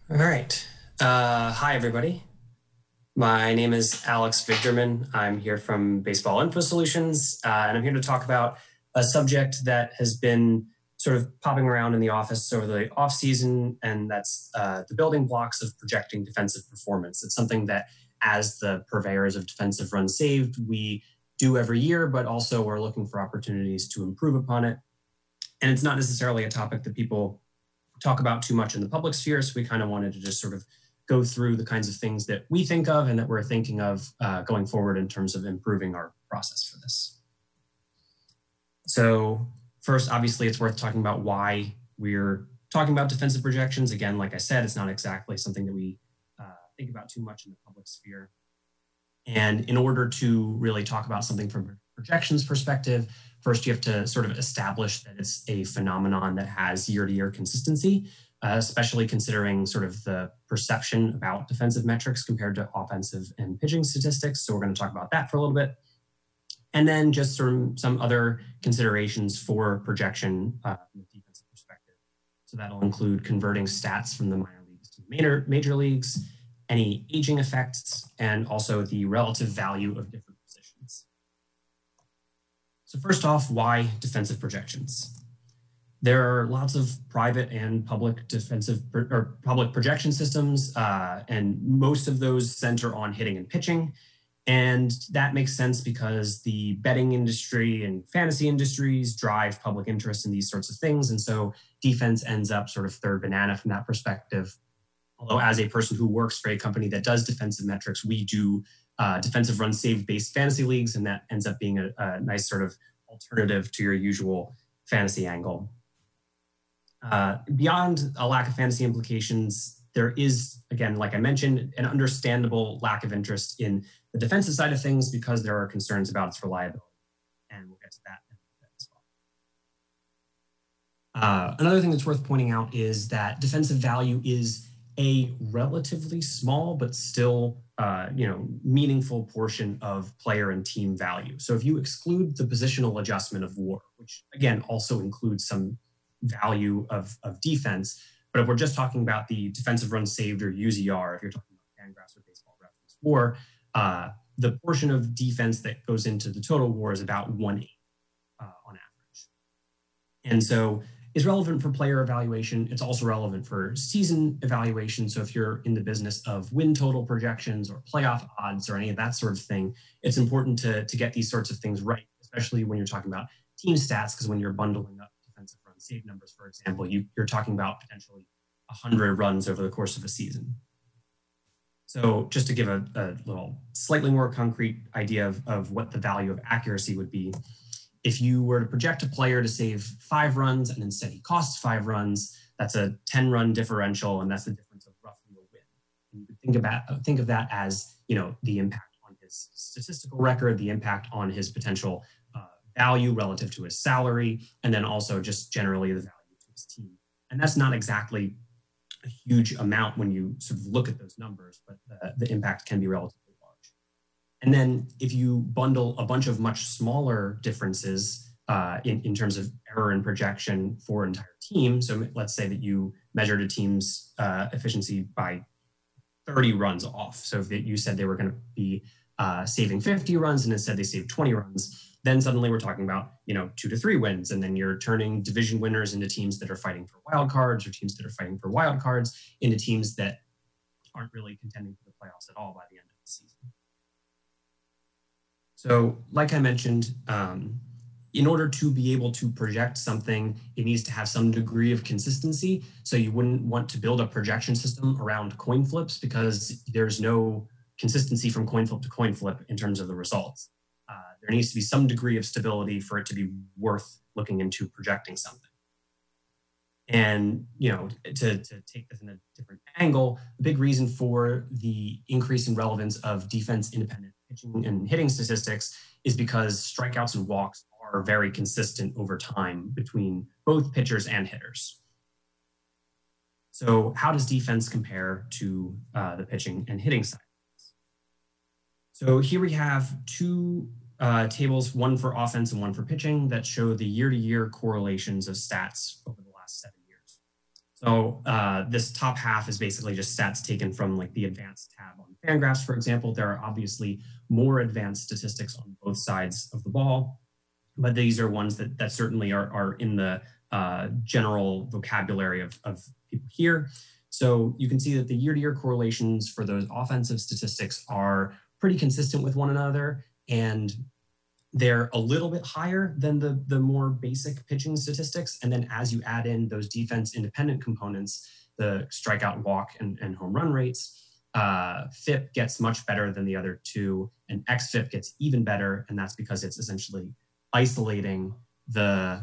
All right. Hi, everybody. My name is Alex Vigderman. I'm here from Baseball Info Solutions, and I'm here to talk about a subject that has been sort of popping around in the office over the off season, and that's the building blocks of projecting defensive performance. It's something that, as the purveyors of defensive runs saved, we do every year, but also we're looking for opportunities to improve upon it. And it's not necessarily a topic that people talk about too much in the public sphere. So we kind of wanted to just sort of go through the kinds of things that we think of and that we're thinking of going forward in terms of improving our process for this. So first, obviously, it's worth talking about why we're talking about defensive projections. Again, like I said, it's not exactly something that we think about too much in the public sphere. And in order to really talk about something from a projections perspective, first you have to sort of establish that it's a phenomenon that has year-to-year consistency, especially considering sort of the perception about defensive metrics compared to offensive and pitching statistics. So we're going to talk about that for a little bit. And then just some other considerations for projection from a defensive perspective. So that'll include converting stats from the minor leagues to major leagues, any aging effects, and also the relative value of different positions. So first off, why defensive projections? There are lots of private and public public projection systems, and most of those center on hitting and pitching. And that makes sense because the betting industry and fantasy industries drive public interest in these sorts of things. And so defense ends up sort of third banana from that perspective. Although as a person who works for a company that does defensive metrics, we do defensive runs saved based fantasy leagues, and that ends up being a nice sort of alternative to your usual fantasy angle. Beyond a lack of fantasy implications, there is, again, like I mentioned, an understandable lack of interest in the defensive side of things because there are concerns about its reliability, and we'll get to that in a bit as well. Another thing that's worth pointing out is that defensive value is a relatively small but still meaningful portion of player and team value. So if you exclude the positional adjustment of WAR, which again also includes some value of defense, but if we're just talking about the defensive runs saved or UZR, if you're talking about Fangraphs or Baseball Reference WAR, the portion of defense that goes into the total WAR is about 1/8 on average. And so is relevant for player evaluation. It's also relevant for season evaluation. So if you're in the business of win total projections or playoff odds or any of that sort of thing, it's important to get these sorts of things right, especially when you're talking about team stats, because when you're bundling up defensive run save numbers, for example, you're talking about potentially 100 runs over the course of a season. So just to give a little slightly more concrete idea of what the value of accuracy would be, if you were to project a player to save 5 runs and instead he costs 5 runs, that's a 10-run differential, and that's the difference of roughly a win. And you could think of that as the impact on his statistical record, the impact on his potential value relative to his salary, and then also just generally the value to his team. And that's not exactly a huge amount when you sort of look at those numbers, but the impact can be relatively large. And then if you bundle a bunch of much smaller differences in terms of error in projection for an entire team, so let's say that you measured a team's efficiency by 30 runs off. So if you said they were going to be saving 50 runs and instead they saved 20 runs, then suddenly we're talking about 2 to 3 wins, and then you're turning division winners into teams that are fighting for wild cards, or teams that are fighting for wild cards into teams that aren't really contending for the playoffs at all by the end of the season. So like I mentioned, in order to be able to project something, it needs to have some degree of consistency. So you wouldn't want to build a projection system around coin flips because there's no consistency from coin flip to coin flip in terms of the results. There needs to be some degree of stability for it to be worth looking into projecting something. And, to take this in a different angle, a big reason for the increase in relevance of defense independent pitching and hitting statistics is because strikeouts and walks are very consistent over time between both pitchers and hitters. So how does defense compare to the pitching and hitting side? So here we have 2 tables, one for offense and one for pitching, that show the year-to-year correlations of stats over the last 7 years. So So this top half is basically just stats taken from like the advanced tab on Fangraphs, for example. There are obviously more advanced statistics on both sides of the ball, but these are ones that certainly are in the general vocabulary of people here. So you can see that the year-to-year correlations for those offensive statistics are pretty consistent with one another, and they're a little bit higher than the more basic pitching statistics. And then as you add in those defense independent components, the strikeout, walk, and home run rates, FIP gets much better than the other two, and XFIP gets even better, and that's because it's essentially isolating the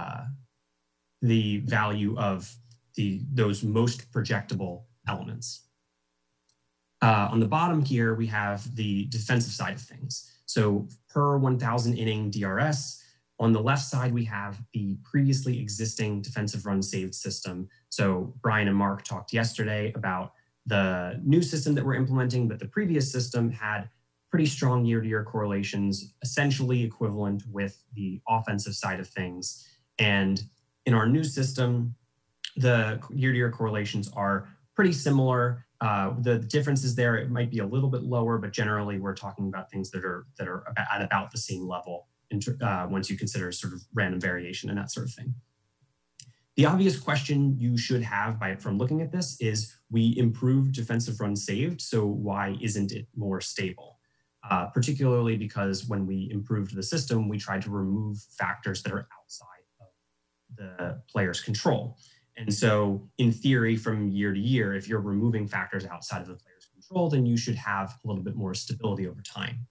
value of those most projectable elements. On the bottom here, we have the defensive side of things. So per 1,000 inning DRS, on the left side, we have the previously existing defensive runs saved system. So Brian and Mark talked yesterday about the new system that we're implementing, but the previous system had pretty strong year-to-year correlations, essentially equivalent with the offensive side of things. And in our new system, the year-to-year correlations are pretty similar. The differences there, it might be a little bit lower, but generally we're talking about things that are at about the same level once you consider sort of random variation and that sort of thing. The obvious question you should have from looking at this is, we improved defensive runs saved, so why isn't it more stable? Particularly because when we improved the system, we tried to remove factors that are outside of the player's control. And so in theory, from year to year, if you're removing factors outside of the player's control, then you should have a little bit more stability over time.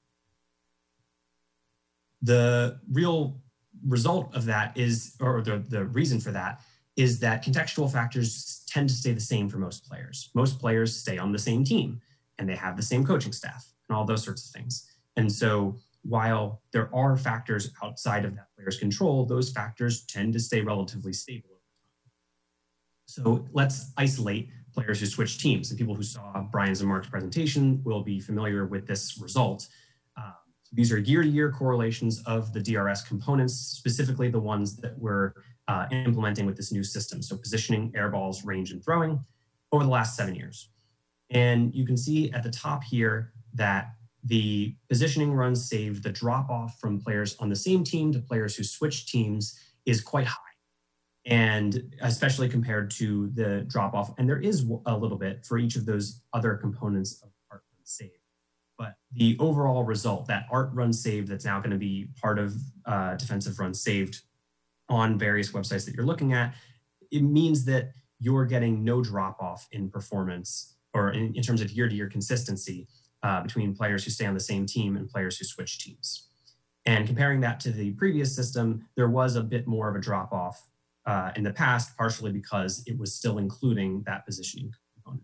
The real result of that is, or the reason for that, is that contextual factors tend to stay the same for most players. Most players stay on the same team, and they have the same coaching staff and all those sorts of things. And so while there are factors outside of that player's control, those factors tend to stay relatively stable. So let's isolate players who switch teams. And people who saw Brian's and Mark's presentation will be familiar with this result. So these are year-to-year correlations of the DRS components, specifically the ones that we're implementing with this new system. So positioning, air balls, range, and throwing over the last 7 years. And you can see at the top here that the positioning runs saved, the drop-off from players on the same team to players who switch teams is quite high. And especially compared to the drop-off, and there is a little bit for each of those other components of art run saved. But the overall result, that art run saved that's now going to be part of defensive run saved on various websites that you're looking at, it means that you're getting no drop-off in performance or in terms of year-to-year consistency between players who stay on the same team and players who switch teams. And comparing that to the previous system, there was a bit more of a drop-off in the past, partially because it was still including that positioning component.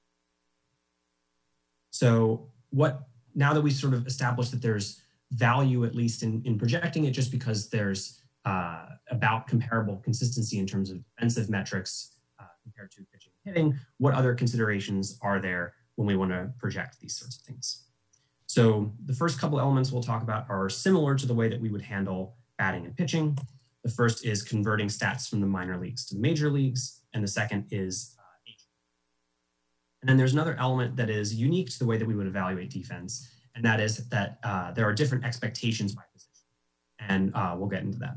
So now that we sort of established that there's value, at least in projecting it, just because there's about comparable consistency in terms of defensive metrics compared to pitching and hitting, what other considerations are there when we want to project these sorts of things? So the first couple elements we'll talk about are similar to the way that we would handle batting and pitching. The first is converting stats from the minor leagues to the major leagues, and the second is age. And then there's another element that is unique to the way that we would evaluate defense, and that is that there are different expectations by position. And we'll get into that.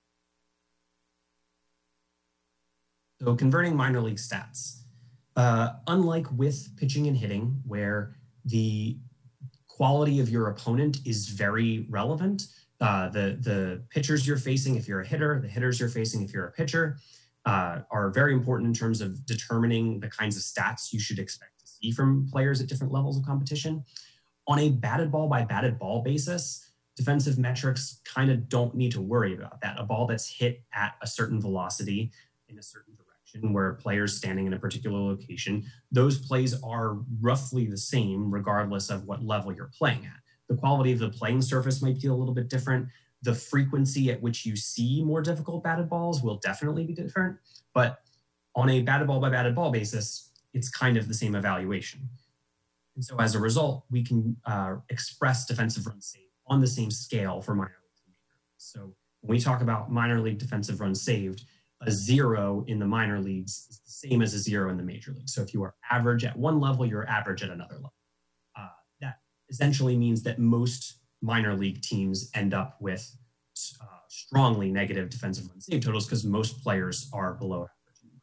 So converting minor league stats. Unlike with pitching and hitting, where the quality of your opponent is very relevant, the pitchers you're facing if you're a hitter, the hitters you're facing if you're a pitcher, are very important in terms of determining the kinds of stats you should expect to see from players at different levels of competition. On a batted ball by batted ball basis, defensive metrics kind of don't need to worry about that. A ball that's hit at a certain velocity in a certain direction where a player's standing in a particular location, those plays are roughly the same regardless of what level you're playing at. The quality of the playing surface might be a little bit different. The frequency at which you see more difficult batted balls will definitely be different. But on a batted ball by batted ball basis, it's kind of the same evaluation. And so as a result, we can express defensive runs saved on the same scale for minor leagues and major leagues. So when we talk about minor league defensive runs saved, a 0 in the minor leagues is the same as a 0 in the major leagues. So if you are average at one level, you're average at another level. That essentially means that most minor league teams end up with strongly negative defensive run save totals because most players are below average.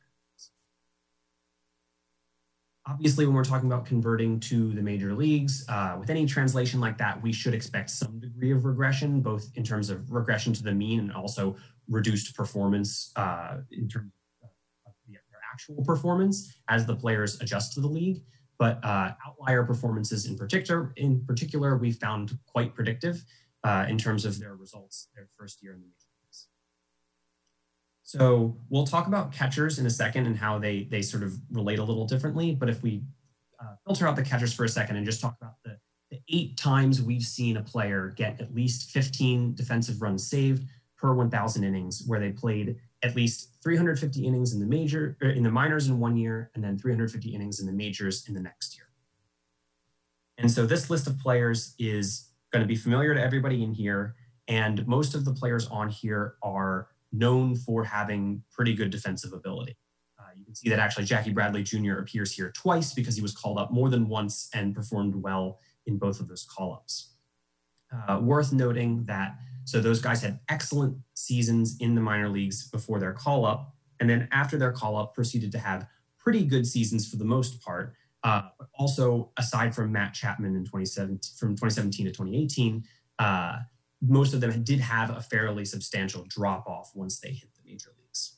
Obviously, when we're talking about converting to the major leagues, with any translation like that, we should expect some degree of regression, both in terms of regression to the mean and also reduced performance in terms of their actual performance as the players adjust to the league. But outlier performances in particular, we found quite predictive in terms of their results their first year in the major leagues. So we'll talk about catchers in a second and how they sort of relate a little differently. But if we filter out the catchers for a second and just talk about the 8 times we've seen a player get at least 15 defensive runs saved per 1,000 innings, where they played at least 350 innings in the minors in 1 year, and then 350 innings in the majors in the next year. And so this list of players is going to be familiar to everybody in here, and most of the players on here are known for having pretty good defensive ability. You can see that actually Jackie Bradley Jr. appears here twice because he was called up more than once and performed well in both of those call-ups. Worth noting that, so those guys had excellent seasons in the minor leagues before their call-up, and then after their call-up proceeded to have pretty good seasons for the most part, but also aside from Matt Chapman in 2017 to 2018, most of them did have a fairly substantial drop-off once they hit the major leagues.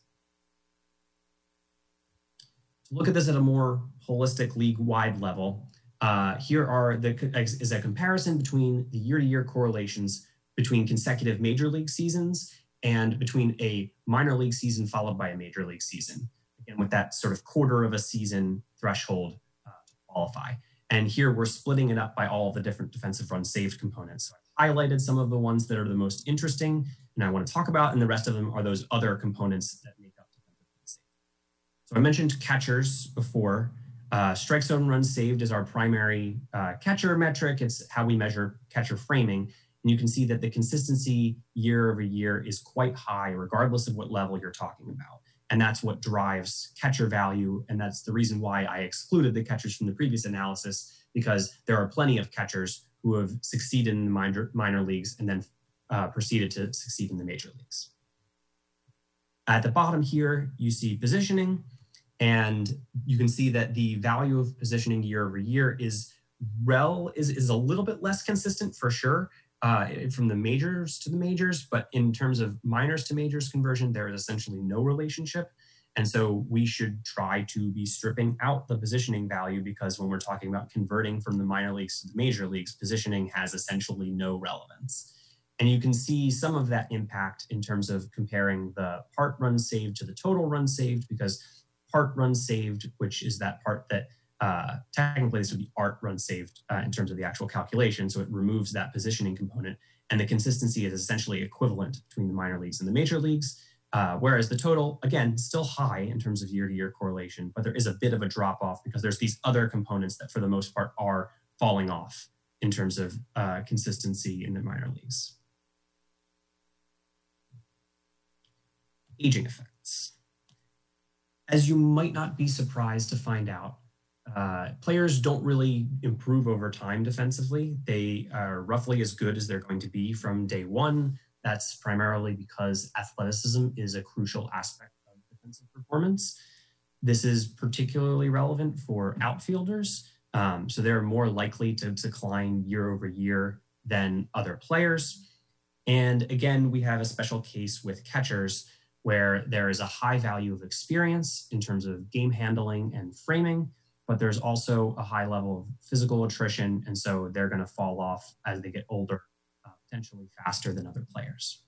To look at this at a more holistic league-wide level, here is a comparison between the year-to-year correlations between consecutive major league seasons and between a minor league season followed by a major league season, again, with that sort of quarter of a season threshold to qualify. And here we're splitting it up by all the different defensive runs saved components. So I've highlighted some of the ones that are the most interesting and I want to talk about, and the rest of them are those other components that make up defensive runs saved. So I mentioned catchers before. Strike zone runs saved is our primary catcher metric. It's how we measure catcher framing. And you can see that the consistency year over year is quite high, regardless of what level you're talking about. And that's what drives catcher value. And that's the reason why I excluded the catchers from the previous analysis, because there are plenty of catchers who have succeeded in the minor leagues and then proceeded to succeed in the major leagues. At the bottom here, you see positioning. And you can see that the value of positioning year over year is a little bit less consistent for sure from the majors to the majors, but in terms of minors to majors conversion, there is essentially no relationship. And so we should try to be stripping out the positioning value, because when we're talking about converting from the minor leagues to the major leagues, positioning has essentially no relevance. And you can see some of that impact in terms of comparing the part runs saved to the total runs saved, because part runs saved, which is that part that technically this would be art runs saved in terms of the actual calculation. So it removes that positioning component, and the consistency is essentially equivalent between the minor leagues and the major leagues. Whereas the total, again, still high in terms of year-to-year correlation, but there is a bit of a drop-off because there's these other components that for the most part are falling off in terms of consistency in the minor leagues. Aging effects. As you might not be surprised to find out, players don't really improve over time defensively. They are roughly as good as they're going to be from day one. That's primarily because athleticism is a crucial aspect of defensive performance. This is particularly relevant for outfielders. So they're more likely to decline year over year than other players. And again, we have a special case with catchers where there is a high value of experience in terms of game handling and framing, but there's also a high level of physical attrition. And so they're going to fall off as they get older, potentially faster than other players.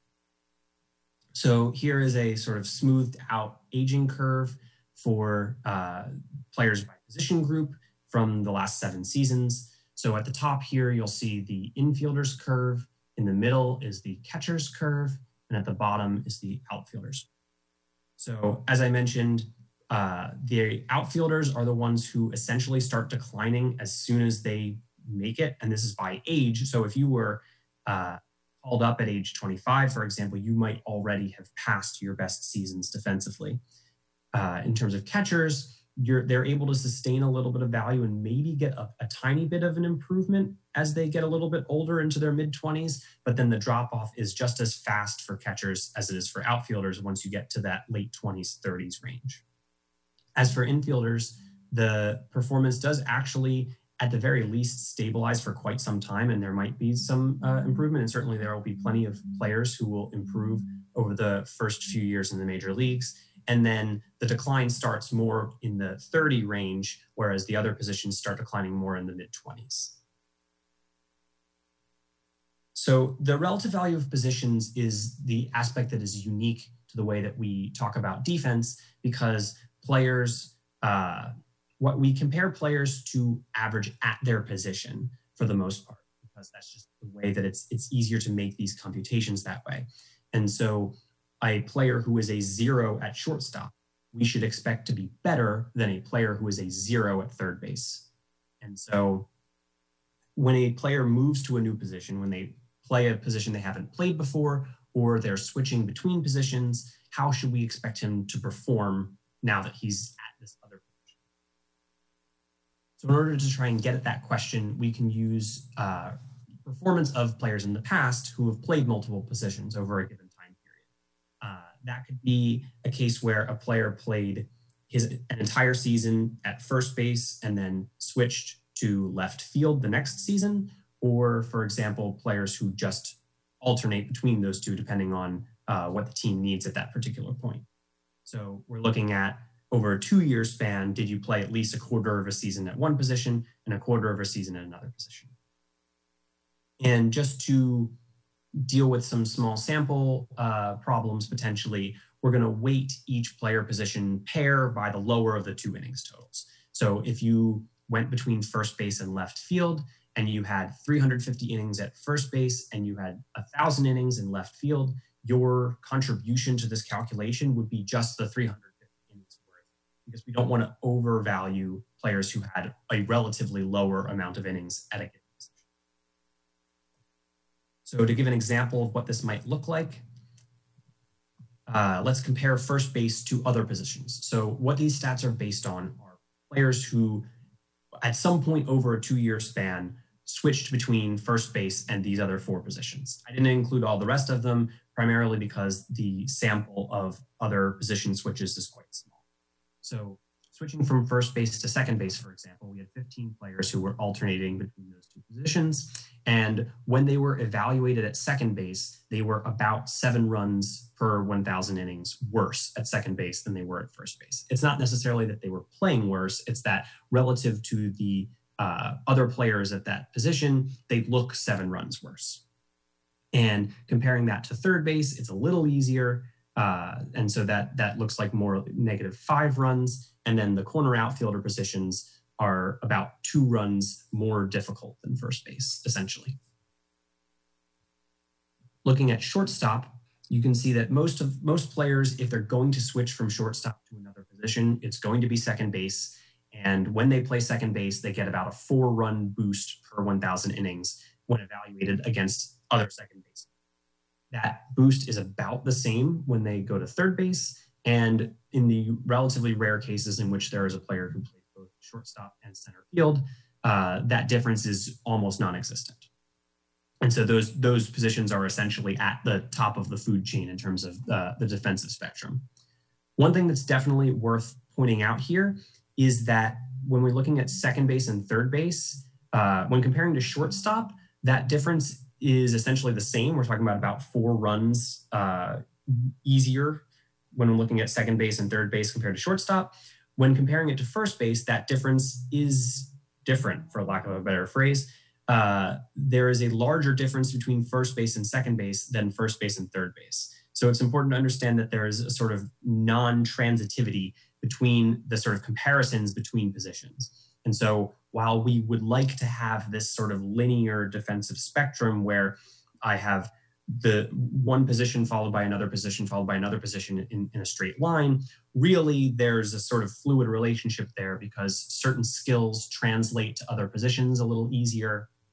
So here is a sort of smoothed out aging curve for players by position group from the last 7 seasons. So at the top here, you'll see the infielders curve. In the middle is the catchers curve. And at the bottom is the outfielders. So as I mentioned, the outfielders are the ones who essentially start declining as soon as they make it. And this is by age. So if you were called called up at age 25, for example, you might already have passed your best seasons defensively. In terms of catchers, they're able to sustain a little bit of value and maybe get a tiny bit of an improvement as they get a little bit older into their mid-20s, but then the drop-off is just as fast for catchers as it is for outfielders once you get to that late 20s, 30s range. As for infielders, the performance does actually, at the very least, stabilize for quite some time, and there might be some improvement, and certainly there will be plenty of players who will improve over the first few years in the major leagues. And then the decline starts more in the 30 range, whereas the other positions start declining more in the mid-20s. So the relative value of positions is the aspect that is unique to the way that we talk about defense, because players, what we compare players to average at their position for the most part, because that's just the way that it's easier to make these computations that way. And so a player who is a 0 at shortstop, we should expect to be better than a player who is a 0 at third base. And so when a player moves to a new position, when they play a position they haven't played before, or they're switching between positions, how should we expect him to perform now that he's at this other position? So in order to try and get at that question, we can use performance of players in the past who have played multiple positions over a given time period. That could be a case where a player played an entire season at first base and then switched to left field the next season, or, for example, players who just alternate between those two depending on what the team needs at that particular point. So we're looking at, over a 2-year span, did you play at least a quarter of a season at one position and a quarter of a season at another position? And just to deal with some small sample problems potentially, we're going to weight each player position pair by the lower of the 2 innings totals. So if you went between first base and left field and you had 350 innings at first base and you had 1,000 innings in left field, your contribution to this calculation would be just the 350 innings worth, because we don't want to overvalue players who had a relatively lower amount of innings at a given position. So to give an example of what this might look like, let's compare first base to other positions. So what these stats are based on are players who, at some point over a 2-year span, switched between first base and these other 4 positions. I didn't include all the rest of them, primarily because the sample of other position switches is quite small. So switching from first base to second base, for example, we had 15 players who were alternating between those 2 positions. And when they were evaluated at second base, they were about 7 runs per 1,000 innings worse at second base than they were at first base. It's not necessarily that they were playing worse, it's that relative to the other players at that position, they look 7 runs worse. And comparing that to third base, it's a little easier. And so that looks like more -5 runs. And then the corner outfielder positions are about 2 runs more difficult than first base, essentially. Looking at shortstop, you can see that most players, if they're going to switch from shortstop to another position, it's going to be second base. And when they play second base, they get about a 4-run boost per 1,000 innings when evaluated against other second basemen. That boost is about the same when they go to third base. And in the relatively rare cases in which there is a player who plays both shortstop and center field, that difference is almost non-existent. And so those positions are essentially at the top of the food chain in terms of the defensive spectrum. One thing that's definitely worth pointing out here is that when we're looking at second base and third base, when comparing to shortstop, that difference is essentially the same. We're talking about 4 runs easier when we're looking at second base and third base compared to shortstop. When comparing it to first base, that difference is different, for lack of a better phrase. There is a larger difference between first base and second base than first base and third base. So it's important to understand that there is a sort of non-transitivity between the sort of comparisons between positions. And so while we would like to have this sort of linear defensive spectrum where I have the one position followed by another position followed by another position in a straight line, really there's a sort of fluid relationship there because certain skills translate to other positions a little easier.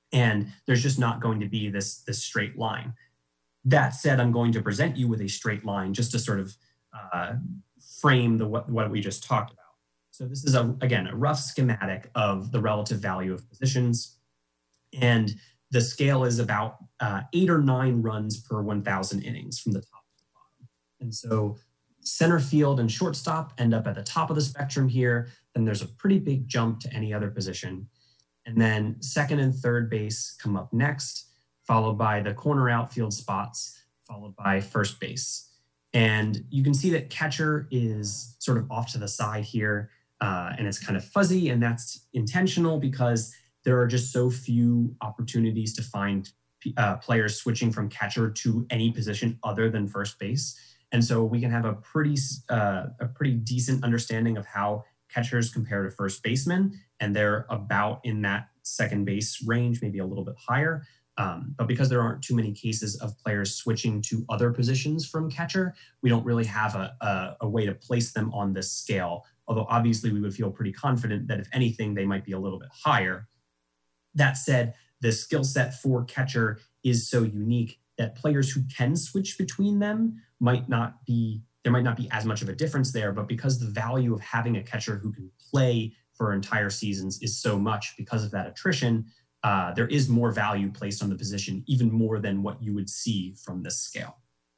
And there's just not going to be this straight line. That said, I'm going to present you with a straight line just to sort of frame what we just talked about. So this is, again, a rough schematic of the relative value of positions. And the scale is about 8 or 9 runs per 1,000 innings from the top to the bottom. And so center field and shortstop end up at the top of the spectrum here. Then there's a pretty big jump to any other position. And then second and third base come up next, followed by the corner outfield spots, followed by first base. And you can see that catcher is sort of off to the side here, and it's kind of fuzzy, and that's intentional because there are just so few opportunities to find players switching from catcher to any position other than first base. And so we can have a pretty decent understanding of how catchers compare to first basemen, and they're about in that second base range, maybe a little bit higher. But because there aren't too many cases of players switching to other positions from catcher, we don't really have a way to place them on this scale. Although obviously we would feel pretty confident that if anything, they might be a little bit higher. That said, the skill set for catcher is so unique that players who can switch between them might not be as much of a difference there, but because the value of having a catcher who can play for entire seasons is so much because of that attrition, there is more value placed on the position, even more than what you would see from this scale.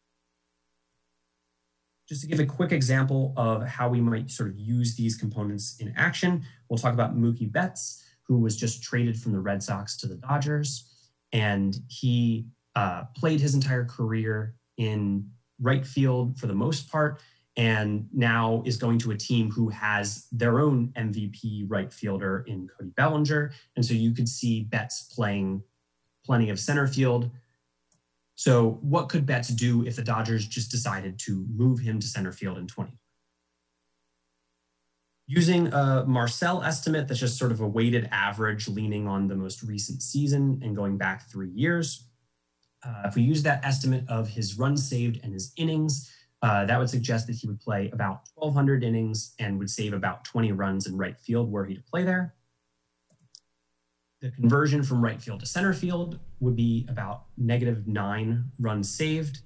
Just to give a quick example of how we might sort of use these components in action, we'll talk about Mookie Betts, who was just traded from the Red Sox to the Dodgers. And he played his entire career in right field for the most part, and now is going to a team who has their own MVP right fielder in Cody Bellinger. And so you could see Betts playing plenty of center field. So what could Betts do if the Dodgers just decided to move him to center field in 2020? Using a Marcel estimate that's just sort of a weighted average leaning on the most recent season and going back 3 years, if we use that estimate of his runs saved and his innings, that would suggest that he would play about 1,200 innings and would save about 20 runs in right field were he to play there. The conversion from right field to center field would be about -9 runs saved.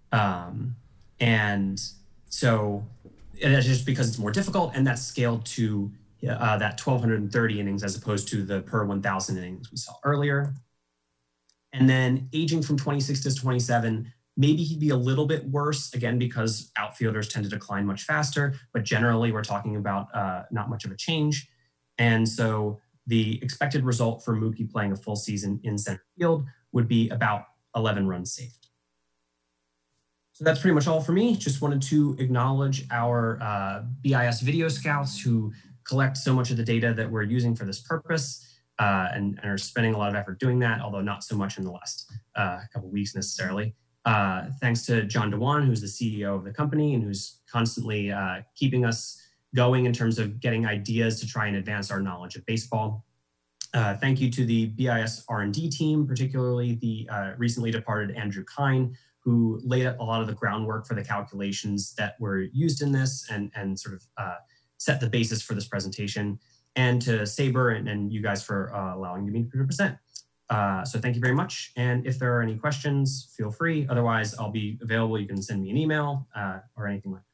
And so that's just because it's more difficult, and that's scaled to that 1,230 innings as opposed to the per 1,000 innings we saw earlier. And then aging from 26 to 27, maybe he'd be a little bit worse, again, because outfielders tend to decline much faster, but generally we're talking about not much of a change. And so the expected result for Mookie playing a full season in center field would be about 11 runs saved. So that's pretty much all for me. Just wanted to acknowledge our BIS video scouts who collect so much of the data that we're using for this purpose. And are spending a lot of effort doing that, although not so much in the last couple of weeks necessarily. Thanks to John Dewan, who's the CEO of the company and who's constantly keeping us going in terms of getting ideas to try and advance our knowledge of baseball. Thank you to the BIS R&D team, particularly the recently departed Andrew Kine, who laid out a lot of the groundwork for the calculations that were used in this and sort of set the basis for this presentation. And to Saber and you guys for allowing me to present. So thank you very much. And if there are any questions, feel free. Otherwise, I'll be available. You can send me an email or anything like that.